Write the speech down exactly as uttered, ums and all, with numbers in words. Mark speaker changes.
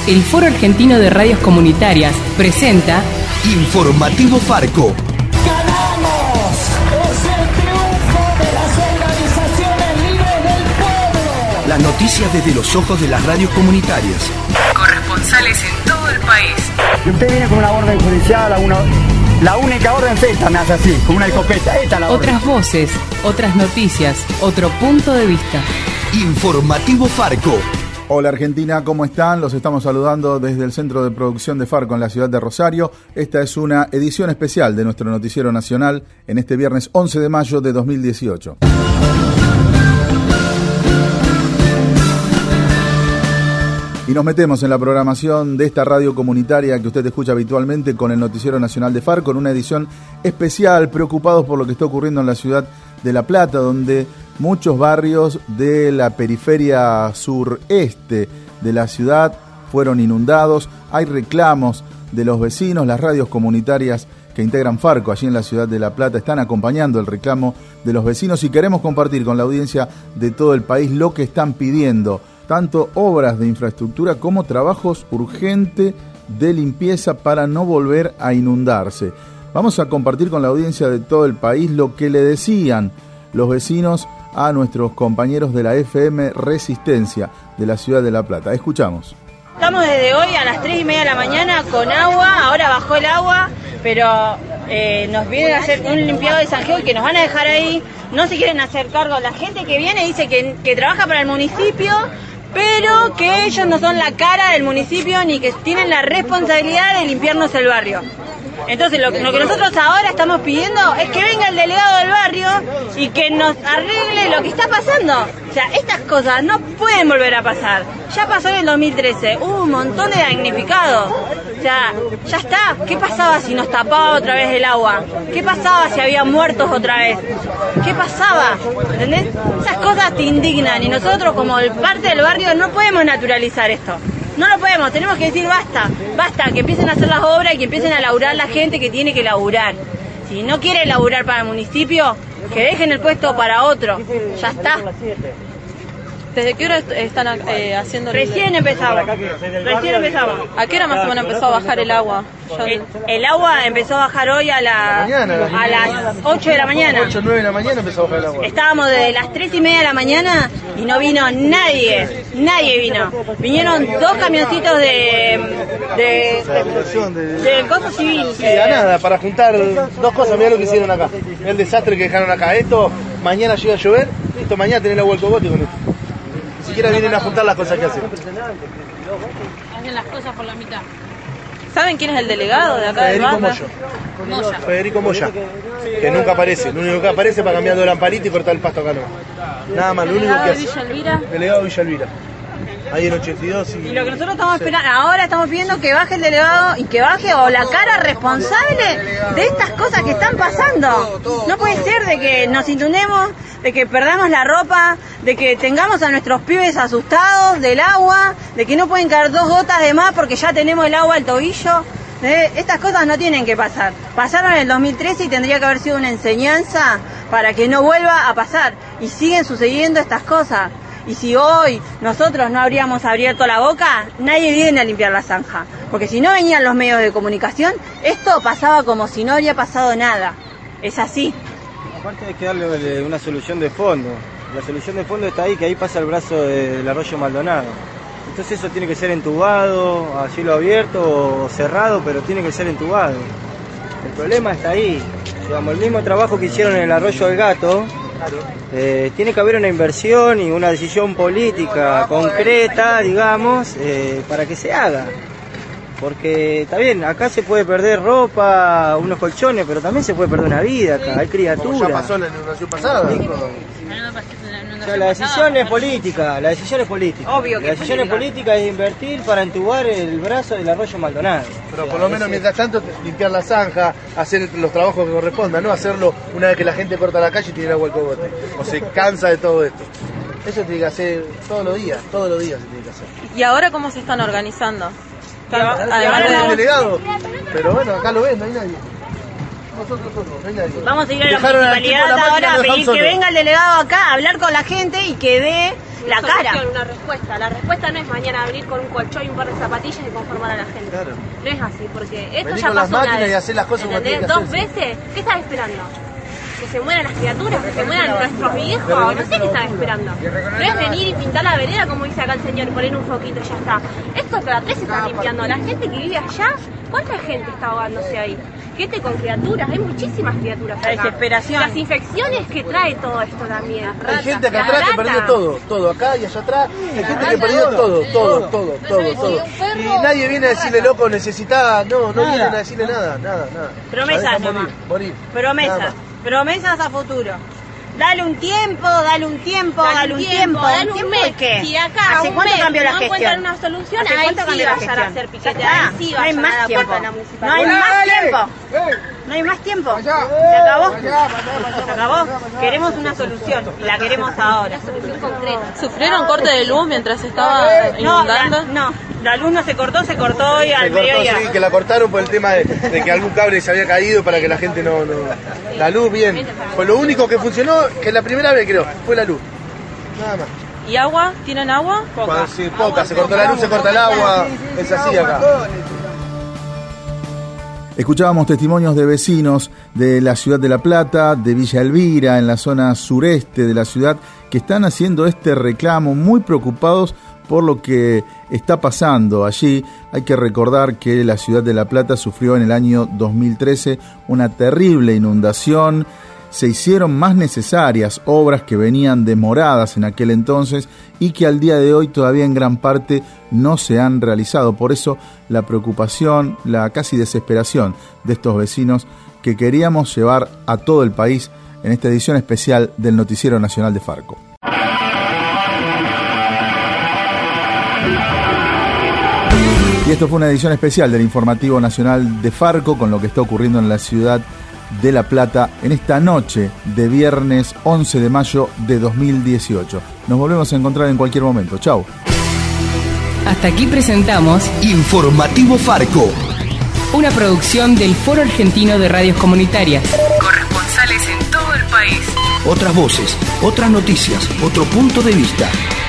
Speaker 1: el Foro Argentino de Radios Comunitarias presenta
Speaker 2: Informativo Farco.
Speaker 3: ¡Ganamos! ¡Es el triunfo de las organizaciones libres del pueblo!
Speaker 2: Las noticias desde los ojos de las radios comunitarias.
Speaker 1: Corresponsales en todo el país.
Speaker 4: Y usted viene con una orden judicial, una, la única orden es esta, me hace así, con una escopeta. Esta es la orden.
Speaker 1: Otras voces, otras noticias, otro punto de vista.
Speaker 2: Informativo Farco.
Speaker 5: Hola Argentina, ¿cómo están? Los estamos saludando desde el Centro de Producción de Farco en la ciudad de Rosario. Esta es una edición especial de nuestro noticiero nacional en este viernes once de mayo de dos mil dieciocho. Y nos metemos en la programación de esta radio comunitaria que usted escucha habitualmente con el Noticiero Nacional de Farco, en una edición especial, preocupados por lo que está ocurriendo en la ciudad de La Plata, donde muchos barrios de la periferia sureste de la ciudad fueron inundados. Hay reclamos de los vecinos, las radios comunitarias que integran Farco allí en la ciudad de La Plata están acompañando el reclamo de los vecinos y queremos compartir con la audiencia de todo el país lo que están pidiendo, tanto obras de infraestructura como trabajos urgentes de limpieza para no volver a inundarse. Vamos a compartir con la audiencia de todo el país lo que le decían los vecinos a nuestros compañeros de la F M Resistencia de la ciudad de La Plata. Escuchamos.
Speaker 6: Estamos desde hoy a las tres y media de la mañana con agua, ahora bajó el agua, pero eh, nos vienen a hacer un limpiado de zanjeo y que nos van a dejar ahí, no se quieren hacer cargo. La gente que viene dice que, que trabaja para el municipio, pero que ellos no son la cara del municipio ni que tienen la responsabilidad de limpiarnos el barrio. Entonces lo, lo que nosotros ahora estamos pidiendo es que venga el delegado del barrio y que nos arregle lo que está pasando. O sea, estas cosas no pueden volver a pasar. Ya pasó en el dos mil trece, hubo un montón de damnificados. O sea, ya está. ¿Qué pasaba si nos tapaba otra vez el agua? ¿Qué pasaba si había muertos otra vez? ¿Qué pasaba? ¿Entendés? Esas cosas te indignan y nosotros como parte del barrio no podemos naturalizar esto. No lo podemos, tenemos que decir basta, basta, que empiecen a hacer las obras y que empiecen a laburar la gente que tiene que laburar. Si no quiere laburar para el municipio, que dejen el puesto para otro, ya está.
Speaker 7: ¿Desde qué hora están eh, haciendo?
Speaker 6: Recién empezamos, recién empezamos.
Speaker 7: ¿A qué hora más o menos empezó a bajar el agua?
Speaker 6: El, el agua empezó a bajar hoy a, la,
Speaker 8: mañana,
Speaker 6: a las ocho de la mañana.
Speaker 8: ocho, nueve de la mañana empezó a bajar el agua.
Speaker 6: Estábamos desde las tres y media de la mañana y no vino nadie, nadie vino. Vinieron dos camioncitos de... de... de, de, de cosa civil.
Speaker 8: Sí, a nada, para juntar dos cosas, mirá lo que hicieron acá. El desastre que dejaron acá. Esto, mañana llega a llover, esto mañana tenés el agua del cogote con esto. Ni siquiera vienen a juntar las cosas que hacen.
Speaker 7: Hacen las cosas por la mitad. ¿Saben quién es el delegado de acá del
Speaker 8: Federico
Speaker 7: barrio?
Speaker 8: Moya. Moya. Federico Moya, que nunca aparece. Lo único que aparece para cambiar de lamparita y cortar el pasto acá no. Nada más, lo único que hace.
Speaker 7: Villa Elvira.
Speaker 8: Delegado de Villa Elvira. Ahí en ochenta y dos y...
Speaker 6: Y lo que nosotros estamos esperando, ahora estamos pidiendo que baje el delegado y que baje o la cara responsable de estas cosas que están pasando. No puede ser de que nos inundemos, de que perdamos la ropa, de que tengamos a nuestros pibes asustados del agua, de que no pueden caer dos gotas de más porque ya tenemos el agua al tobillo. ¿Eh? Estas cosas no tienen que pasar. Pasaron en el dos mil trece y tendría que haber sido una enseñanza para que no vuelva a pasar. Y siguen sucediendo estas cosas. Y si hoy nosotros no habríamos abierto la boca, nadie viene a limpiar la zanja. Porque si no venían los medios de comunicación, esto pasaba como si no había pasado nada. Es así.
Speaker 9: Aparte hay que darle una solución de fondo. La solución de fondo está ahí, que ahí pasa el brazo del arroyo Maldonado. Entonces eso tiene que ser entubado, a cielo abierto o cerrado, pero tiene que ser entubado. El problema está ahí. Digamos, el mismo trabajo que hicieron en el arroyo del Gato, eh, tiene que haber una inversión y una decisión política concreta, digamos, eh, para que se haga. Porque está bien, acá se puede perder ropa, unos colchones, pero también se puede perder una vida acá, hay criaturas.
Speaker 8: Como ya pasó en la inauguración pasada.
Speaker 9: O sea, la decisión es política, la decisión es política.
Speaker 6: Obvio que
Speaker 9: la decisión es política es invertir para entubar el brazo del arroyo Maldonado.
Speaker 8: Pero por lo menos mientras tanto limpiar la zanja, hacer los trabajos que correspondan, no hacerlo una vez que la gente corta la calle y tiene agua al cogote. O se cansa de todo esto. Eso tiene que hacer todos los días, todos los días se tiene que hacer.
Speaker 7: ¿Y ahora cómo se están organizando?
Speaker 8: Además del delegado. Pero bueno, acá lo ves, no hay nadie.
Speaker 6: Vamos a ir a la
Speaker 8: Dejaron al tipo
Speaker 6: municipalidad
Speaker 8: la máquina,
Speaker 6: ahora a
Speaker 8: lo dejaron
Speaker 6: pedir que
Speaker 8: solo.
Speaker 6: venga el delegado acá a hablar con la gente y que dé la
Speaker 7: Una
Speaker 6: cara.
Speaker 7: solución, una respuesta. La respuesta no es mañana venir con un colchón y un par de zapatillas y conformar a la gente.
Speaker 8: Claro.
Speaker 7: No es así, porque esto
Speaker 8: Vení
Speaker 7: ya
Speaker 8: con las
Speaker 7: pasó una
Speaker 8: máquinas
Speaker 7: vez.
Speaker 8: y hacer las cosas como
Speaker 7: ¿Entendés?
Speaker 8: tienen que
Speaker 7: Dos
Speaker 8: hacerse.
Speaker 7: veces. ¿Qué estás esperando? ¿Que se mueran las criaturas? ¿Que se mueran nuestros viejos? No sé qué estás esperando. No es venir y pintar la vereda como dice acá el señor y poner un foquito y ya está. Esto cada tres se está limpiando. La gente que vive allá, ¿cuánta gente está ahogándose ahí? Gente con criaturas, hay muchísimas criaturas acá.
Speaker 6: La desesperación.
Speaker 7: Las infecciones que trae todo esto también.
Speaker 8: Hay gente acá
Speaker 7: Las
Speaker 8: atrás que
Speaker 7: ratas.
Speaker 8: perdió todo, todo, acá y allá atrás, hay gente que perdió todo, todo, todo, todo, todo. Y nadie viene a decirle, loco, necesitás, no, no vienen a decirle nada, nada, nada.
Speaker 6: Promesas
Speaker 8: La dejan
Speaker 6: nomás.
Speaker 8: morir, morir.
Speaker 6: Promesas,
Speaker 8: Nada más.
Speaker 6: promesas a futuro. Dale un tiempo, dale un tiempo, dale, un tiempo,
Speaker 7: dale un
Speaker 6: tiempo
Speaker 7: mes.
Speaker 6: de qué.
Speaker 7: Si acá
Speaker 6: ¿Hace
Speaker 7: un
Speaker 6: cuánto
Speaker 7: mes
Speaker 6: cambió la
Speaker 7: no
Speaker 6: gestión?
Speaker 7: encuentran una solución,
Speaker 6: ¿Hace
Speaker 7: ahí
Speaker 6: cuánto
Speaker 7: sí
Speaker 6: cambió la
Speaker 7: vayan a
Speaker 6: gestión?
Speaker 7: hacer piquete,
Speaker 6: Ya está.
Speaker 7: ahí sí
Speaker 6: No hay
Speaker 7: vayan a
Speaker 6: más
Speaker 7: la
Speaker 6: tiempo.
Speaker 7: puerta de la
Speaker 6: No
Speaker 7: municipalidad.
Speaker 6: hay más tiempo. No hay más tiempo. Se acabó. Se acabó. Queremos una solución y la queremos ahora.
Speaker 7: Una solución concreta.
Speaker 10: ¿Sufrieron corte de luz mientras estaba
Speaker 6: No, la,
Speaker 10: inundando?
Speaker 6: no, la luz no se cortó, se cortó hoy
Speaker 8: Se
Speaker 6: al
Speaker 8: cortó,
Speaker 6: mediodía.
Speaker 8: sí, que la cortaron por el tema de, de que algún cable se había caído para que la gente no, no... La luz, bien. Fue lo único que funcionó, que la primera vez creo, fue la luz. Nada más.
Speaker 10: ¿Y agua? ¿Tienen agua?
Speaker 8: Cuando sí, poca, se cortó la luz, se corta el agua, es así acá.
Speaker 5: Escuchábamos testimonios de vecinos de la ciudad de La Plata, de Villa Elvira, en la zona sureste de la ciudad, que están haciendo este reclamo, muy preocupados por lo que está pasando allí. Hay que recordar que la ciudad de La Plata sufrió en el año dos mil trece una terrible inundación. Se hicieron más necesarias obras que venían demoradas en aquel entonces y que al día de hoy todavía en gran parte no se han realizado. Por eso la preocupación, la casi desesperación de estos vecinos que queríamos llevar a todo el país en esta edición especial del Noticiero Nacional de Farco. Y esto fue una edición especial del Informativo Nacional de Farco con lo que está ocurriendo en la ciudad de La Plata en esta noche de viernes once de mayo de dos mil dieciocho. Nos volvemos a encontrar en cualquier momento. Chau.
Speaker 1: Hasta aquí presentamos
Speaker 2: Informativo Farco.
Speaker 1: una producción del Foro Argentino de Radios Comunitarias. Corresponsales en todo el país.
Speaker 2: Otras voces, otras noticias, otro punto de vista.